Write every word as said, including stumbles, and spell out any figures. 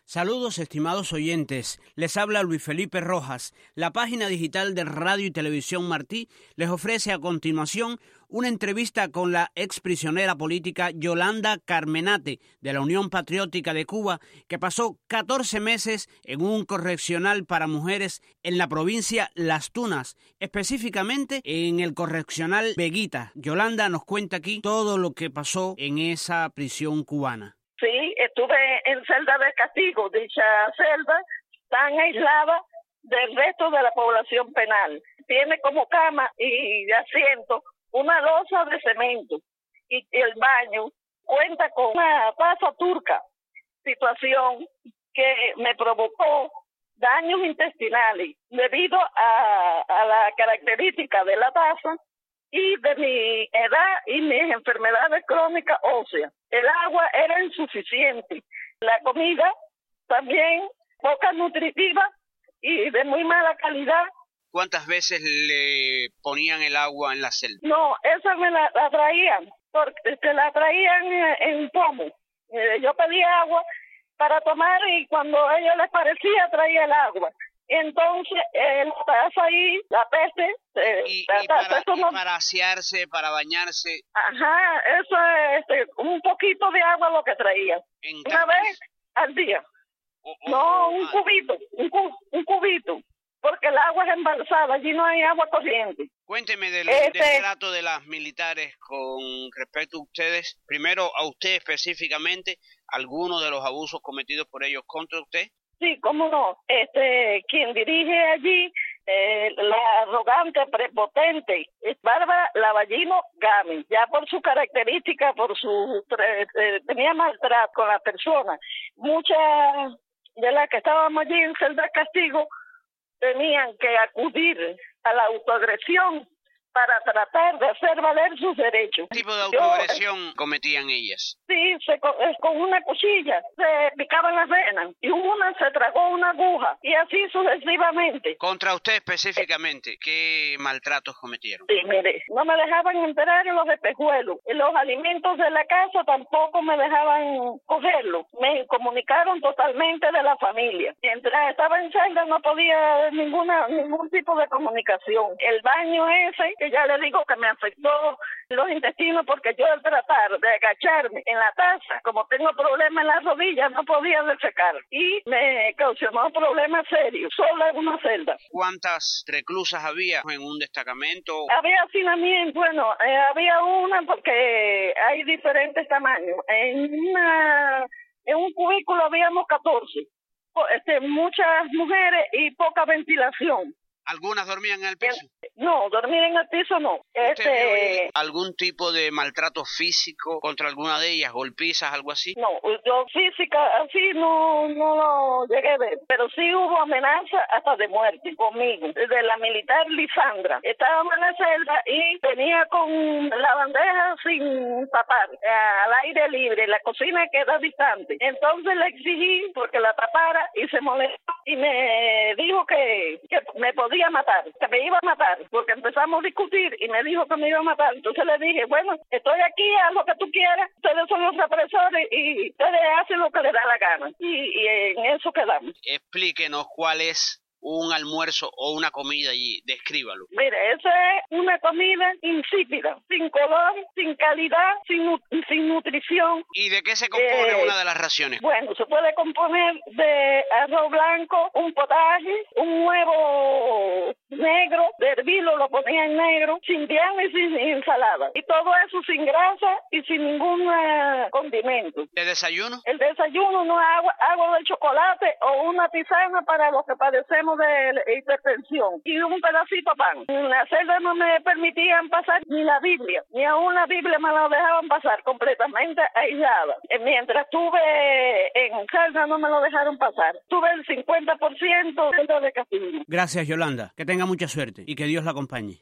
Saludos, estimados oyentes. Les habla Luis Felipe Rojas. La página digital de Radio y Televisión Martí les ofrece a continuación una entrevista con la exprisionera política Yolanda Carmenate de la Unión Patriótica de Cuba, que pasó catorce meses en un correccional para mujeres en la provincia Las Tunas, específicamente en el correccional Veguita. Yolanda nos cuenta aquí todo lo que pasó en esa prisión cubana. Sí, estuve en celda de castigo. Dicha celda tan aislada del resto de la población penal. Tiene como cama y asiento una losa de cemento y el baño cuenta con una taza turca, situación que me provocó daños intestinales debido a, a la característica de la taza y de mi edad y mis enfermedades crónicas óseas. El agua era insuficiente, la comida también poca nutritiva y de muy mala calidad. ¿Cuántas veces le ponían el agua en la celda? No, esa me la, la traían, porque se la traían en, en pomo. Eh, yo pedía agua para tomar y cuando a ellos les parecía traía el agua. Entonces, eh, la taza ahí, la peste... Eh, y, la y, taza, para, y no... para asearse, para bañarse... Ajá, eso es este, un poquito de agua lo que traía. Una vez al día. Oh, oh, no, un ah. cubito, un, cu un cubito. Porque el agua es embalsada, allí no hay agua corriente. Cuénteme del, este... del trato de las militares con respecto a ustedes. Primero, a usted específicamente, algunos de los abusos cometidos por ellos contra usted. Sí, cómo no. Este, quien dirige allí, eh, la arrogante, prepotente, es Bárbara Lavallino Gámez. Ya por su característica, por su... Eh, tenía maltrato con las personas. Muchas de las que estábamos allí en celda de castigo tenían que acudir a la autoagresión para tratar de hacer valer sus derechos. ¿Qué tipo de autoagresión Yo, cometían ellas? Sí, se, con una cuchilla se picaban las venas y una se tragó una aguja y así sucesivamente. ¿Contra usted específicamente qué maltratos cometieron? Sí, mire, no me dejaban entrar en los espejuelos. En los alimentos de la casa tampoco me dejaban cogerlos. Me incomunicaron totalmente de la familia. Mientras estaba en celda no podía ninguna ningún tipo de comunicación. El baño ese, que ya le digo que me afectó los intestinos porque yo al tratar de agacharme en la taza, como tengo problemas en las rodillas, no podía defecar y me causó problemas serios, solo en una celda. ¿Cuántas reclusas había en un destacamento? Había hacinamiento, bueno, eh, había una porque hay diferentes tamaños. En una, en un cubículo habíamos catorce, este, muchas mujeres y poca ventilación. ¿Algunas dormían en el piso? No, dormir en el piso no. Este... ¿Algún tipo de maltrato físico contra alguna de ellas? ¿Golpizas, algo así? No, yo física así no, no lo llegué a ver, pero sí hubo amenaza hasta de muerte conmigo, de la militar Lisandra. Estábamos en la celda y venía con la bandeja sin tapar, al aire libre, la cocina queda distante. Entonces le exigí porque la tapara y se molestó y me dijo que, que me podía matar, que me iba a matar, porque empezamos a discutir y me dijo que me iba a matar. Entonces le dije, bueno, estoy aquí, haz lo que tú quieras, ustedes son los represores y ustedes hacen lo que les da la gana. Y, y en eso quedamos. Explíquenos cuál es un almuerzo o una comida allí, descríbalo. Mire, esa es una comida insípida, sin color, sin calidad, sin, nu sin nutrición. ¿Y de qué se compone eh, una de las raciones? Bueno, se puede componer de arroz blanco, un potaje, un huevo negro, de hervirlo lo ponía en negro, sin diana y sin ensalada. Y todo eso sin grasa y sin ningún uh, condimento. ¿De desayuno? El desayuno no es agua, agua de chocolate o una tisana para los que padecemos de hipertensión y un pedacito de pan. En la celda no me permitían pasar ni la Biblia, ni aún la Biblia me la dejaban pasar, completamente aislada. Mientras estuve en celda no me lo dejaron pasar. Tuve el cincuenta por ciento de castigo. Gracias, Yolanda. Que tenga mucha suerte y que Dios la acompañe.